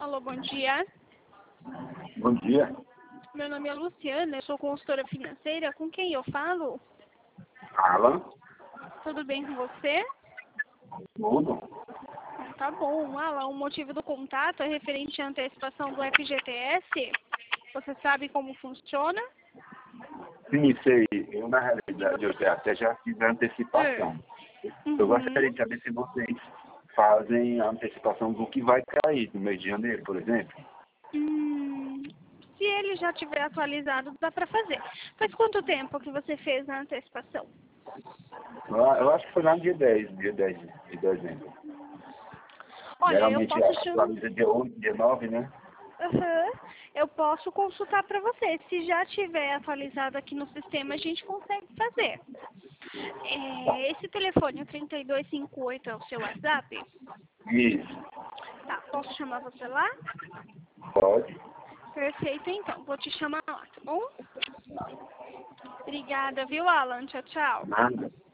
Alô, bom dia. Bom dia. Meu nome é Luciana, eu sou consultora financeira. Com quem eu falo? Alan? Tudo bem com você? Tudo? Tá bom. Alan, o motivo do contato é referente à antecipação do FGTS. Você sabe como funciona? Sim, sei. Eu, na realidade, eu até já fiz a antecipação. Eu gostaria de saber se vocês fazem a antecipação do que vai cair no mês de janeiro, por exemplo. Se ele já tiver atualizado, dá para fazer. Faz quanto tempo que você fez a antecipação? Eu acho que foi lá no dia 10 de dezembro. Olha, eu Geralmente posso atualiza dia 8, dia 9, né? Eu posso consultar para você. Se já tiver atualizado aqui no sistema, a gente consegue fazer. Esse telefone, o 3258, é o seu WhatsApp? Isso. Tá, posso chamar você lá? Pode. Perfeito, então. Vou te chamar lá, tá bom? Obrigada, viu, Alan? Tchau, tchau. Nada.